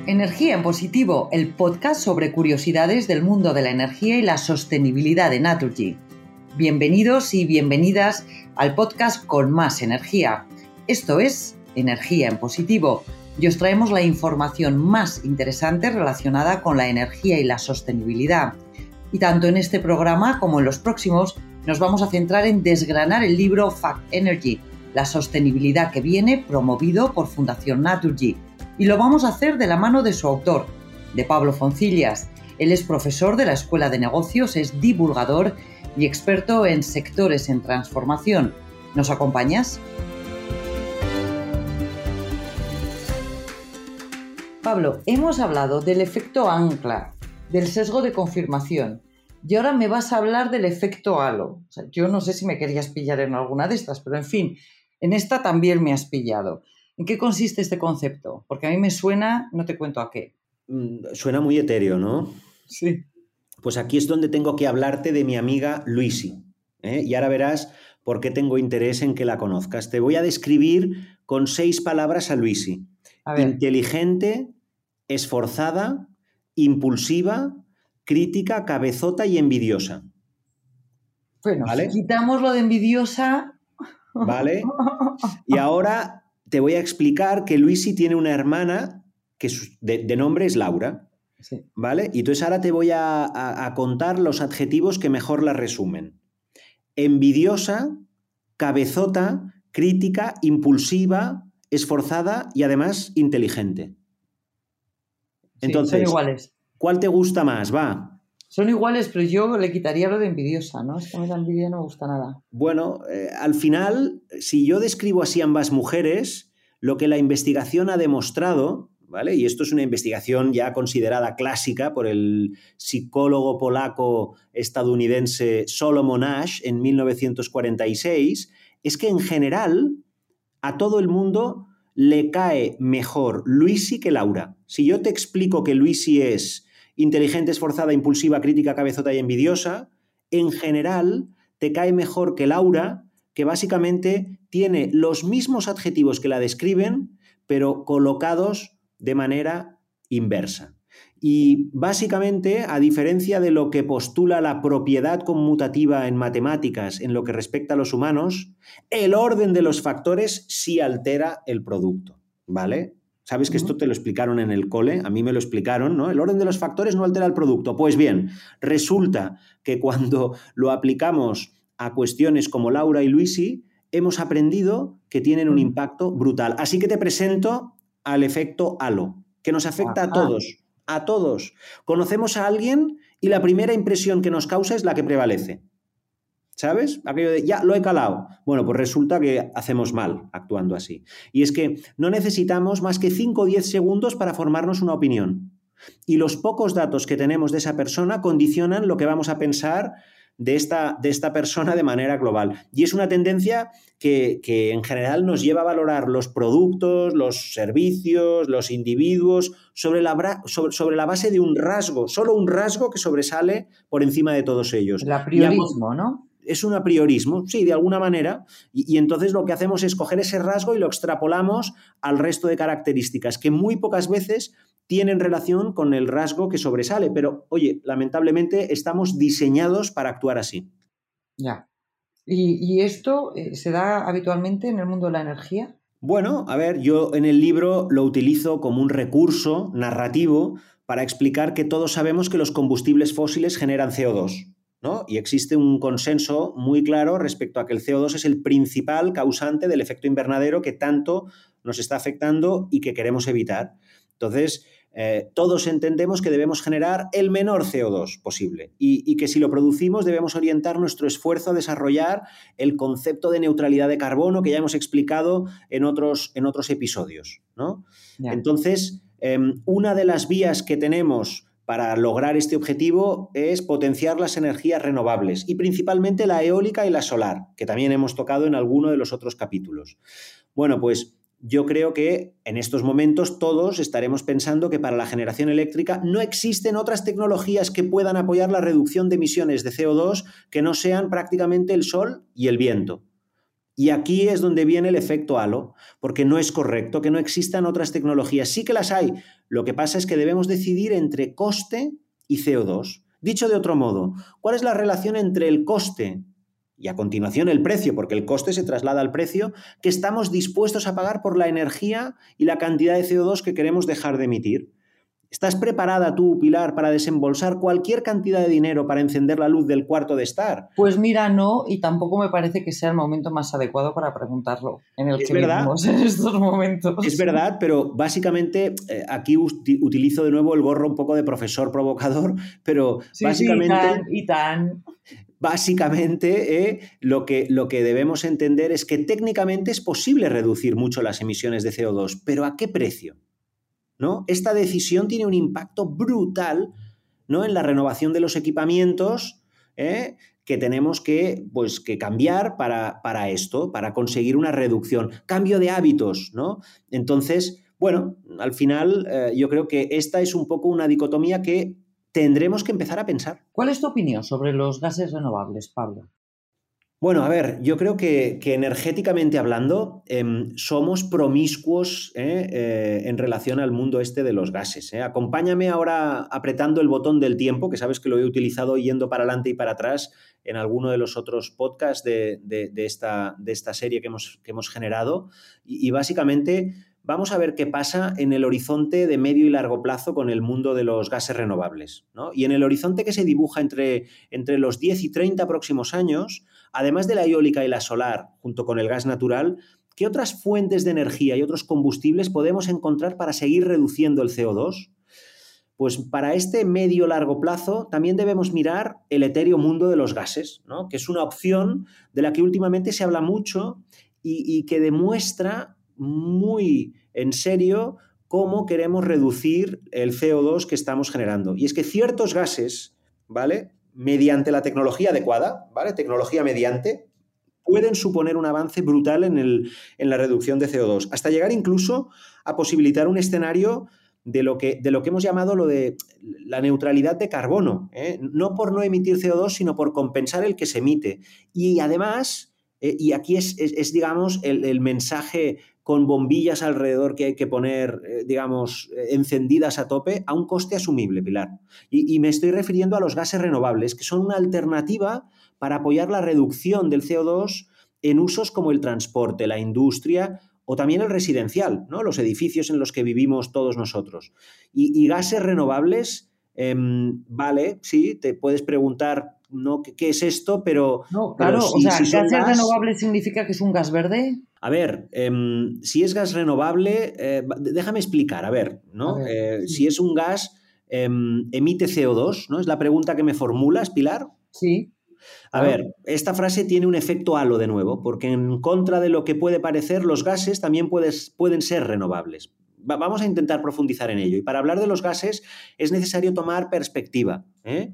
Energía en Positivo, el podcast sobre curiosidades del mundo de la energía y la sostenibilidad de Naturgy. Bienvenidos y bienvenidas al podcast con más energía. Esto es Energía en Positivo y os traemos la información más interesante relacionada con la energía y la sostenibilidad. Y tanto en este programa como en los próximos nos vamos a centrar en desgranar el libro Fact Energy, la sostenibilidad que viene, promovido por Fundación Naturgy. Y lo vamos a hacer de la mano de su autor, de Pablo Foncillas. Él es profesor de la Escuela de Negocios, es divulgador y experto en sectores en transformación. ¿Nos acompañas? Pablo, hemos hablado del efecto ancla, del sesgo de confirmación, y ahora me vas a hablar del efecto halo. O sea, yo no sé si me querías pillar en alguna de estas, pero en fin, en esta también me has pillado. ¿En qué consiste este concepto? Porque a mí me suena, no te cuento a qué. Suena muy etéreo, ¿no? Sí. Pues aquí es donde tengo que hablarte de mi amiga Luisi, ¿eh? Y ahora verás por qué tengo interés en que la conozcas. Te voy a describir con 6 palabras a Luisi. A ver. Inteligente, esforzada, impulsiva, crítica, cabezota y envidiosa. Bueno, ¿vale? Si quitamos lo de envidiosa... ¿Vale? Y ahora te voy a explicar que Luisi tiene una hermana que de nombre es Laura. Sí. ¿Vale? Y entonces ahora te voy a contar los adjetivos que mejor la resumen. Envidiosa, cabezota, crítica, impulsiva, esforzada y además inteligente. Entonces, son iguales. ¿Cuál te gusta más? Va. Son iguales, pero yo le quitaría lo de envidiosa, ¿no? Es que a mí la envidia no me gusta nada. Bueno, al final, si yo describo así ambas mujeres, lo que la investigación ha demostrado, ¿vale? Y esto es una investigación ya considerada clásica por el psicólogo polaco-estadounidense Solomon Asch en 1946, es que en general a todo el mundo le cae mejor Luisi que Laura. Si yo te explico que Luisi es inteligente, esforzada, impulsiva, crítica, cabezota y envidiosa, en general te cae mejor que Laura, que básicamente tiene los mismos adjetivos que la describen, pero colocados de manera inversa. Y básicamente, a diferencia de lo que postula la propiedad conmutativa en matemáticas en lo que respecta a los humanos, el orden de los factores sí altera el producto, ¿vale? ¿Sabes que esto te lo explicaron en el cole? A mí me lo explicaron, ¿no? El orden de los factores no altera el producto. Pues bien, resulta que cuando lo aplicamos a cuestiones como Laura y Luisi, hemos aprendido que tienen un impacto brutal. Así que te presento al efecto halo, que nos afecta a todos. A todos. Conocemos a alguien y la primera impresión que nos causa es la que prevalece. ¿Sabes? Aquello de, ya, lo he calado. Bueno, pues resulta que hacemos mal actuando así. Y es que no necesitamos más que 5 o 10 segundos para formarnos una opinión. Y los pocos datos que tenemos de esa persona condicionan lo que vamos a pensar de esta persona de manera global. Y es una tendencia que en general nos lleva a valorar los productos, los servicios, los individuos sobre la base de un rasgo, solo un rasgo que sobresale por encima de todos ellos. El apriorismo, ¿no? Es un apriorismo, sí, de alguna manera, y entonces lo que hacemos es coger ese rasgo y lo extrapolamos al resto de características que muy pocas veces tienen relación con el rasgo que sobresale, pero oye, lamentablemente estamos diseñados para actuar así. Ya. ¿Y esto se da habitualmente en el mundo de la energía? Bueno, a ver, yo en el libro lo utilizo como un recurso narrativo para explicar que todos sabemos que los combustibles fósiles generan CO2. ¿no? Y existe un consenso muy claro respecto a que el CO2 es el principal causante del efecto invernadero que tanto nos está afectando y que queremos evitar. Entonces, todos entendemos que debemos generar el menor CO2 posible y que si lo producimos debemos orientar nuestro esfuerzo a desarrollar el concepto de neutralidad de carbono que ya hemos explicado en otros episodios, ¿no? Entonces, una de las vías que tenemos para lograr este objetivo es potenciar las energías renovables y principalmente la eólica y la solar, que también hemos tocado en alguno de los otros capítulos. Bueno, pues yo creo que en estos momentos todos estaremos pensando que para la generación eléctrica no existen otras tecnologías que puedan apoyar la reducción de emisiones de CO2 que no sean prácticamente el sol y el viento. Y aquí es donde viene el efecto halo, porque no es correcto que no existan otras tecnologías. Sí que las hay. Lo que pasa es que debemos decidir entre coste y CO2. Dicho de otro modo, ¿cuál es la relación entre el coste y a continuación el precio? Porque el coste se traslada al precio que estamos dispuestos a pagar por la energía y la cantidad de CO2 que queremos dejar de emitir. ¿Estás preparada tú, Pilar, para desembolsar cualquier cantidad de dinero para encender la luz del cuarto de estar? Pues mira, no, y tampoco me parece que sea el momento más adecuado para preguntarlo en el Es que verdad, vivimos en estos momentos. es verdad, pero básicamente aquí utilizo de nuevo el gorro un poco de profesor provocador, pero Sí, sí, y tan. básicamente lo que debemos entender es que técnicamente es posible reducir mucho las emisiones de CO2, pero ¿a qué precio? ¿No? Esta decisión tiene un impacto brutal, ¿no?, en la renovación de los equipamientos que tenemos pues, que cambiar para esto, para conseguir una reducción. Cambio de hábitos, ¿no? Entonces, bueno, al final yo creo que esta es un poco una dicotomía que tendremos que empezar a pensar. ¿Cuál es tu opinión sobre los gases renovables, Pablo? Bueno, a ver, yo creo que energéticamente hablando somos promiscuos en relación al mundo este de los gases. Acompáñame ahora apretando el botón del tiempo, que sabes que lo he utilizado yendo para adelante y para atrás en alguno de los otros podcasts de esta serie que hemos generado. Y básicamente vamos a ver qué pasa en el horizonte de medio y largo plazo con el mundo de los gases renovables, ¿no? Y en el horizonte que se dibuja entre los 10 y 30 próximos años, además de la eólica y la solar, junto con el gas natural, ¿qué otras fuentes de energía y otros combustibles podemos encontrar para seguir reduciendo el CO2? Pues para este medio-largo plazo también debemos mirar el etéreo mundo de los gases, ¿no?, que es una opción de la que últimamente se habla mucho y que demuestra muy en serio cómo queremos reducir el CO2 que estamos generando. Y es que ciertos gases, ¿vale?, mediante la tecnología adecuada, ¿vale?, tecnología mediante, pueden suponer un avance brutal en la reducción de CO2, hasta llegar incluso a posibilitar un escenario de lo que hemos llamado lo de la neutralidad de carbono, no por no emitir CO2, sino por compensar el que se emite. Y además, y aquí es digamos, el mensaje con bombillas alrededor que hay que poner, digamos, encendidas a tope, a un coste asumible, Pilar. Y me estoy refiriendo a los gases renovables, que son una alternativa para apoyar la reducción del CO2 en usos como el transporte, la industria o también el residencial, ¿no?, los edificios en los que vivimos todos nosotros. Y gases renovables, vale, sí, te puedes preguntar, ¿no?, ¿qué es esto? Pero claro, o sea, si son ¿gases gas... renovables significa que es un gas verde? A ver, si es gas renovable, déjame explicar, a ver, ¿no? A ver, sí. Si es un gas, emite CO2, ¿no? Es la pregunta que me formulas, Pilar. Sí, A claro. ver, esta frase tiene un efecto halo de nuevo, porque en contra de lo que puede parecer, los gases también pueden ser renovables. Vamos a intentar profundizar en ello. Y para hablar de los gases es necesario tomar perspectiva,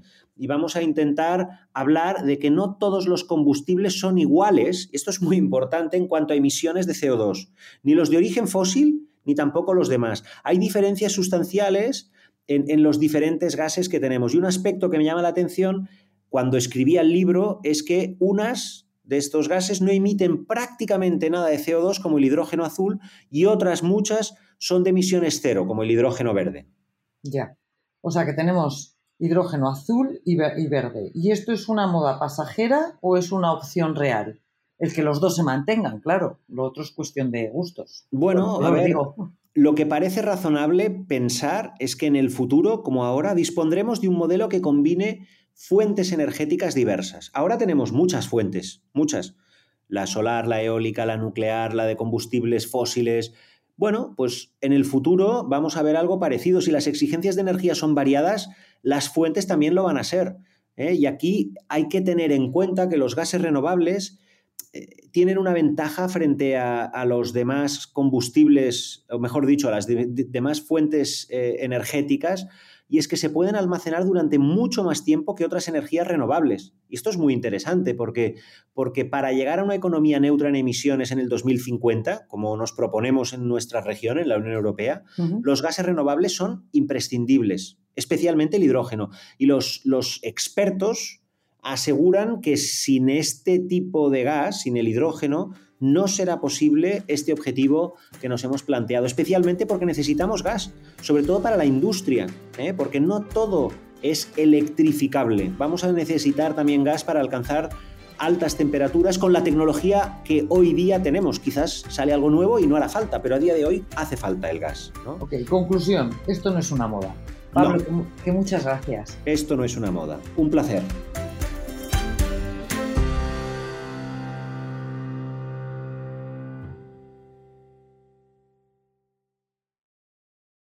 y vamos a intentar hablar de que no todos los combustibles son iguales. Esto es muy importante en cuanto a emisiones de CO2. Ni los de origen fósil, ni tampoco los demás. Hay diferencias sustanciales en los diferentes gases que tenemos. Y un aspecto que me llama la atención cuando escribía el libro es que unas de estos gases no emiten prácticamente nada de CO2, como el hidrógeno azul, y otras muchas son de emisiones cero, como el hidrógeno verde. Ya. O sea que tenemos hidrógeno azul y verde. ¿Y esto es una moda pasajera o es una opción real? El que los dos se mantengan, claro. Lo otro es cuestión de gustos. Bueno, a ver, digo. lo que parece razonable pensar es que en el futuro, como ahora, dispondremos de un modelo que combine fuentes energéticas diversas. Ahora tenemos muchas fuentes, muchas. La solar, la eólica, la nuclear, la de combustibles fósiles. Bueno, pues en el futuro vamos a ver algo parecido. Si las exigencias de energía son variadas, las fuentes también lo van a ser. Y aquí hay que tener en cuenta que los gases renovables tienen una ventaja frente a los demás combustibles, o mejor dicho, a las demás fuentes energéticas, y es que se pueden almacenar durante mucho más tiempo que otras energías renovables. Y esto es muy interesante porque para llegar a una economía neutra en emisiones en el 2050, como nos proponemos en nuestra región, en la Unión Europea, los gases renovables son imprescindibles, especialmente el hidrógeno. Y los expertos aseguran que sin este tipo de gas, sin el hidrógeno, no será posible este objetivo que nos hemos planteado, especialmente porque necesitamos gas, sobre todo para la industria, porque no todo es electrificable. Vamos a necesitar también gas para alcanzar altas temperaturas con la tecnología que hoy día tenemos. Quizás sale algo nuevo y no hará falta, pero a día de hoy hace falta el gas, ¿no? Ok, conclusión, esto no es una moda. Pablo, no. Que muchas gracias. Esto no es una moda. Un placer.